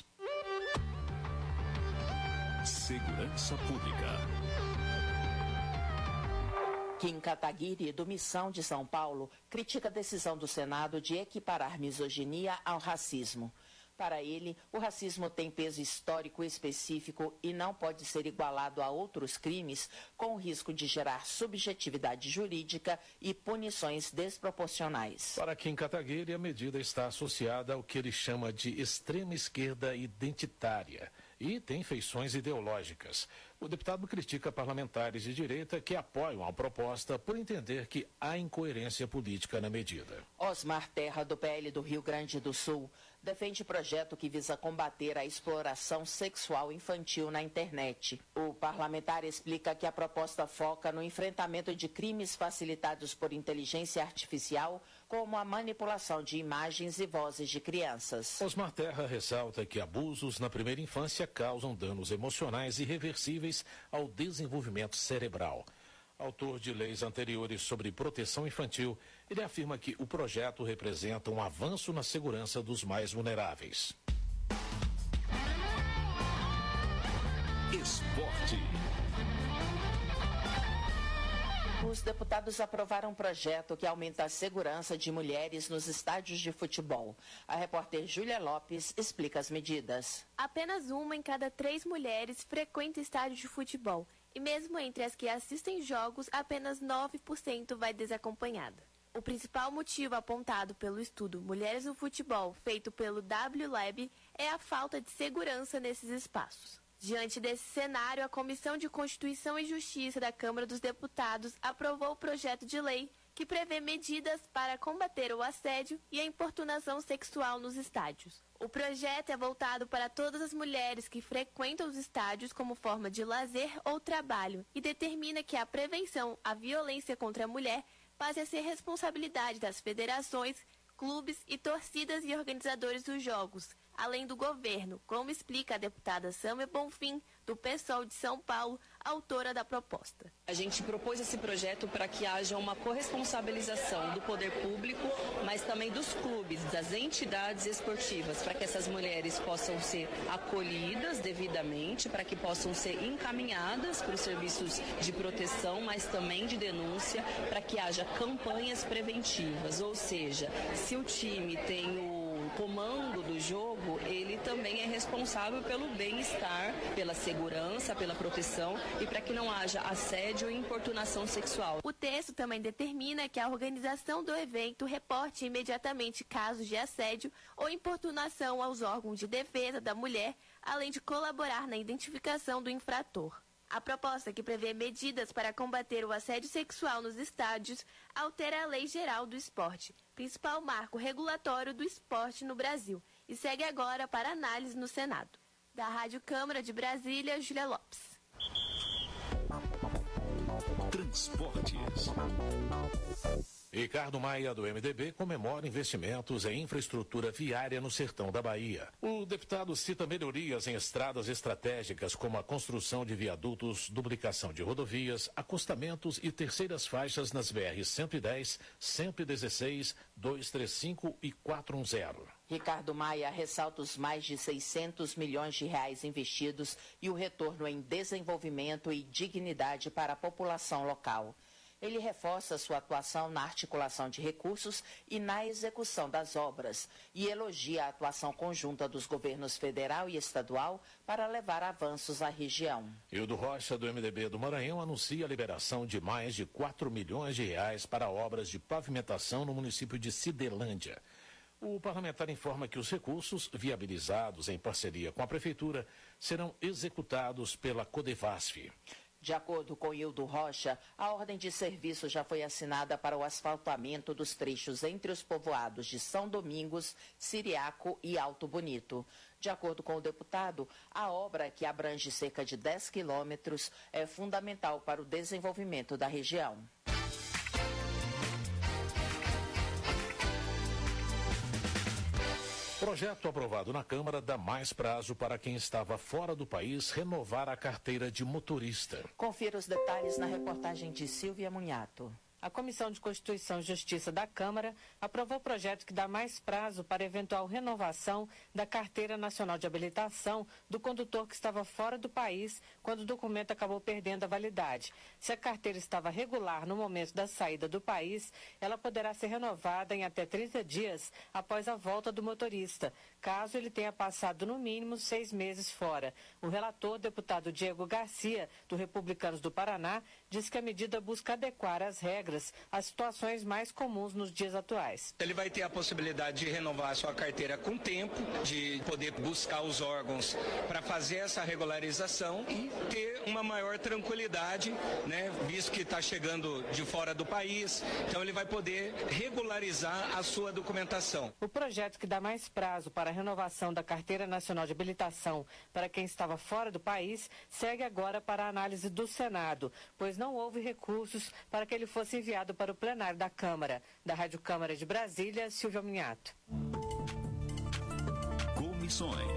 Segurança Pública. Kim Kataguiri, do Missão de São Paulo, critica a decisão do Senado de equiparar misoginia ao racismo. Para ele, o racismo tem peso histórico específico e não pode ser igualado a outros crimes, com o risco de gerar subjetividade jurídica e punições desproporcionais. Para Kim Kataguiri, a medida está associada ao que ele chama de extrema esquerda identitária e tem feições ideológicas. O deputado critica parlamentares de direita que apoiam a proposta por entender que há incoerência política na medida. Osmar Terra, do PL do Rio Grande do Sul, defende projeto que visa combater a exploração sexual infantil na internet. O parlamentar explica que a proposta foca no enfrentamento de crimes facilitados por inteligência artificial, como a manipulação de imagens e vozes de crianças. Osmar Terra ressalta que abusos na primeira infância causam danos emocionais irreversíveis ao desenvolvimento cerebral. Autor de leis anteriores sobre proteção infantil, ele afirma que o projeto representa um avanço na segurança dos mais vulneráveis. Esporte. Os deputados aprovaram um projeto que aumenta a segurança de mulheres nos estádios de futebol. A repórter Júlia Lopes explica as medidas. Apenas uma em cada 3 mulheres frequenta estádios de futebol. E mesmo entre as que assistem jogos, apenas 9% vai desacompanhada. O principal motivo apontado pelo estudo Mulheres no Futebol, feito pelo WLab, é a falta de segurança nesses espaços. Diante desse cenário, a Comissão de Constituição e Justiça da Câmara dos Deputados aprovou o projeto de lei que prevê medidas para combater o assédio e a importunação sexual nos estádios. O projeto é voltado para todas as mulheres que frequentam os estádios como forma de lazer ou trabalho e determina que a prevenção à violência contra a mulher passe a ser responsabilidade das federações, clubes e torcidas e organizadores dos jogos, além do governo, como explica a deputada Sâmia Bonfim, do PSOL de São Paulo, autora da proposta. A gente propôs esse projeto para que haja uma corresponsabilização do poder público, mas também dos clubes, das entidades esportivas, para que essas mulheres possam ser acolhidas devidamente, para que possam ser encaminhadas para os serviços de proteção, mas também de denúncia, para que haja campanhas preventivas, ou seja, se o time tem o comando do jogo, ele também é responsável pelo bem-estar, pela segurança, pela proteção e para que não haja assédio e importunação sexual. O texto também determina que a organização do evento reporte imediatamente casos de assédio ou importunação aos órgãos de defesa da mulher, além de colaborar na identificação do infrator. A proposta, que prevê medidas para combater o assédio sexual nos estádios, altera a Lei Geral do Esporte, principal marco regulatório do esporte no Brasil, e segue agora para análise no Senado. Da Rádio Câmara de Brasília, Júlia Lopes. Transportes. Ricardo Maia, do MDB, comemora investimentos em infraestrutura viária no sertão da Bahia. O deputado cita melhorias em estradas estratégicas, como a construção de viadutos, duplicação de rodovias, acostamentos e terceiras faixas nas BR 110, 116, 235 e 410. Ricardo Maia ressalta os mais de 600 milhões de reais investidos e o retorno em desenvolvimento e dignidade para a população local. Ele reforça sua atuação na articulação de recursos e na execução das obras e elogia a atuação conjunta dos governos federal e estadual para levar avanços à região. Hildo Rocha, do MDB do Maranhão, anuncia a liberação de mais de 4 milhões de reais para obras de pavimentação no município de Cidelândia. O parlamentar informa que os recursos, viabilizados em parceria com a Prefeitura, serão executados pela Codevasf. De acordo com Hildo Rocha, a ordem de serviço já foi assinada para o asfaltamento dos trechos entre os povoados de São Domingos, Siriaco e Alto Bonito. De acordo com o deputado, a obra, que abrange cerca de 10 quilômetros, é fundamental para o desenvolvimento da região. Projeto aprovado na Câmara dá mais prazo para quem estava fora do país renovar a carteira de motorista. Confira os detalhes na reportagem de Silvia Munhato. A Comissão de Constituição e Justiça da Câmara aprovou o projeto que dá mais prazo para eventual renovação da Carteira Nacional de Habilitação do condutor que estava fora do país quando o documento acabou perdendo a validade. Se a carteira estava regular no momento da saída do país, ela poderá ser renovada em até 30 dias após a volta do motorista, caso ele tenha passado no mínimo 6 meses fora. O relator, deputado Diego Garcia, do Republicanos do Paraná, diz que a medida busca adequar as regras às situações mais comuns nos dias atuais. Ele vai ter a possibilidade de renovar a sua carteira com tempo, de poder buscar os órgãos para fazer essa regularização e ter uma maior tranquilidade, né, visto que está chegando de fora do país, então ele vai poder regularizar a sua documentação. O projeto que dá mais prazo para a renovação da Carteira Nacional de Habilitação para quem estava fora do país segue agora para a análise do Senado, pois não houve recursos para que ele fosse enviado para o plenário da Câmara. Da Rádio Câmara de Brasília, Silvia Minhato. Comissões.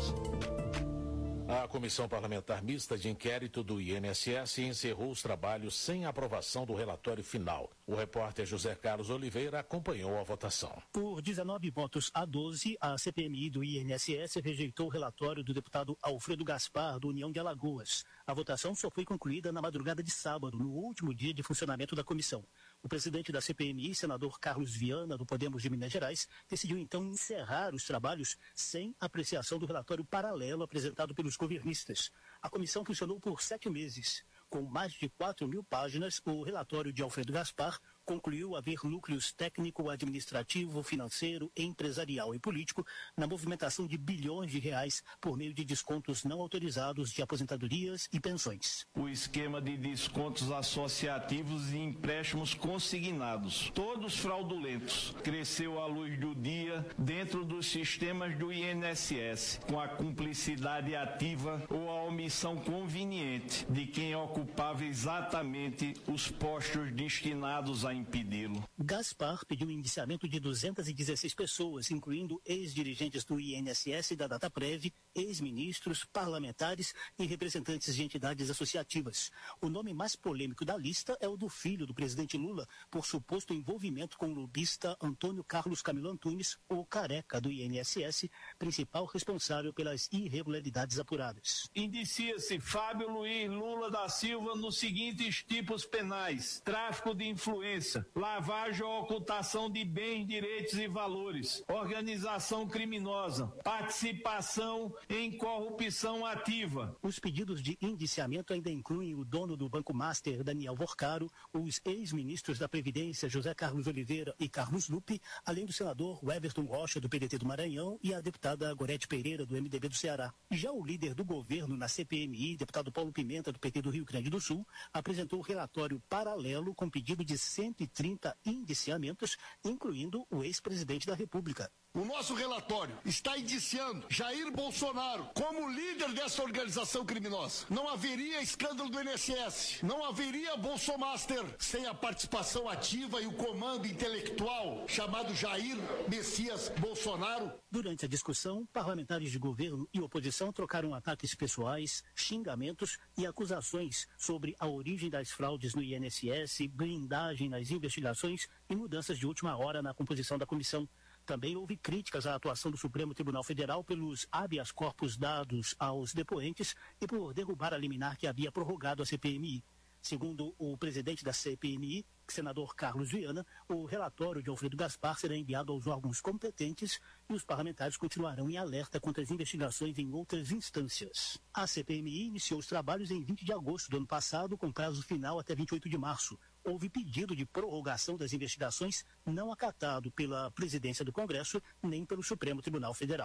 A Comissão Parlamentar Mista de Inquérito do INSS encerrou os trabalhos sem aprovação do relatório final. O repórter José Carlos Oliveira acompanhou a votação. Por 19 votos a 12, a CPMI do INSS rejeitou o relatório do deputado Alfredo Gaspar, do União de Alagoas. A votação só foi concluída na madrugada de sábado, no último dia de funcionamento da comissão. O presidente da CPMI, senador Carlos Viana, do Podemos de Minas Gerais, decidiu então encerrar os trabalhos sem apreciação do relatório paralelo apresentado pelos governistas. A comissão funcionou por 7 meses. Com mais de 4.000 páginas, o relatório de Alfredo Gaspar concluiu haver núcleos técnico, administrativo, financeiro, empresarial e político na movimentação de bilhões de reais por meio de descontos não autorizados de aposentadorias e pensões. O esquema de descontos associativos e empréstimos consignados, todos fraudulentos, cresceu à luz do dia dentro dos sistemas do INSS, com a cumplicidade ativa ou a omissão conveniente de quem ocupava exatamente os postos destinados a impedi-lo. Gaspar pediu o indiciamento de 216 pessoas, incluindo ex-dirigentes do INSS e da Dataprev, ex-ministros, parlamentares e representantes de entidades associativas. O nome mais polêmico da lista é o do filho do presidente Lula, por suposto envolvimento com o lobista Antônio Carlos Camilo Antunes, o careca do INSS, principal responsável pelas irregularidades apuradas. Indicia-se Fábio Luiz Lula da Silva nos seguintes tipos penais: tráfico de influência, lavagem ou ocultação de bens, direitos e valores, organização criminosa, participação em corrupção ativa. Os pedidos de indiciamento ainda incluem o dono do Banco Master, Daniel Vorcaro, os ex-ministros da Previdência, José Carlos Oliveira e Carlos Lupe, além do senador Everton Rocha, do PDT do Maranhão, e a deputada Gorete Pereira, do MDB do Ceará. Já o líder do governo na CPMI, deputado Paulo Pimenta, do PT do Rio Grande do Sul, apresentou um relatório paralelo com pedido de 130 indiciamentos, incluindo o ex-presidente da República. O nosso relatório está indiciando Jair Bolsonaro como líder dessa organização criminosa. Não haveria escândalo do INSS, não haveria Bolsomaster sem a participação ativa e o comando intelectual chamado Jair Messias Bolsonaro. Durante a discussão, parlamentares de governo e oposição trocaram ataques pessoais, xingamentos e acusações sobre a origem das fraudes no INSS, blindagem nas investigações e mudanças de última hora na composição da comissão. Também houve críticas à atuação do Supremo Tribunal Federal pelos habeas corpus dados aos depoentes e por derrubar a liminar que havia prorrogado a CPMI. Segundo o presidente da CPMI, senador Carlos Viana, o relatório de Alfredo Gaspar será enviado aos órgãos competentes e os parlamentares continuarão em alerta contra as investigações em outras instâncias. A CPMI iniciou os trabalhos em 20 de agosto do ano passado, com prazo final até 28 de março. Houve pedido de prorrogação das investigações não acatado pela presidência do Congresso nem pelo Supremo Tribunal Federal.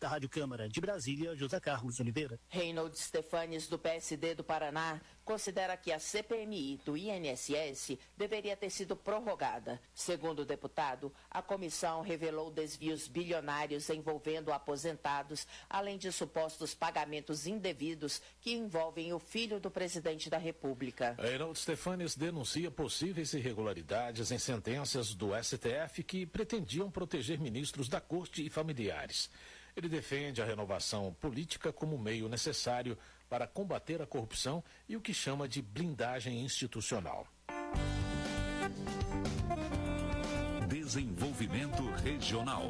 da Rádio Câmara de Brasília, José Carlos Oliveira. Reinaldo Stefanes, do PSD do Paraná, considera que a CPMI do INSS deveria ter sido prorrogada. Segundo o deputado, a comissão revelou desvios bilionários envolvendo aposentados, além de supostos pagamentos indevidos que envolvem o filho do presidente da República. Reinaldo Stefanes denuncia possíveis irregularidades em sentenças do STF que pretendiam proteger ministros da Corte e familiares. Ele defende a renovação política como meio necessário para combater a corrupção e o que chama de blindagem institucional. Desenvolvimento regional.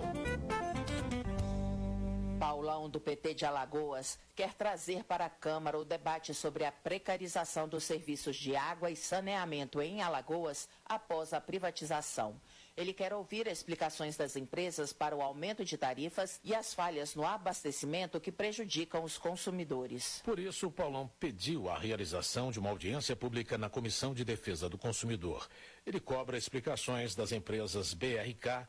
Paulão, do PT de Alagoas, quer trazer para a Câmara o debate sobre a precarização dos serviços de água e saneamento em Alagoas após a privatização. Ele quer ouvir explicações das empresas para o aumento de tarifas e as falhas no abastecimento que prejudicam os consumidores. Por isso, o Paulão pediu a realização de uma audiência pública na Comissão de Defesa do Consumidor. Ele cobra explicações das empresas BRK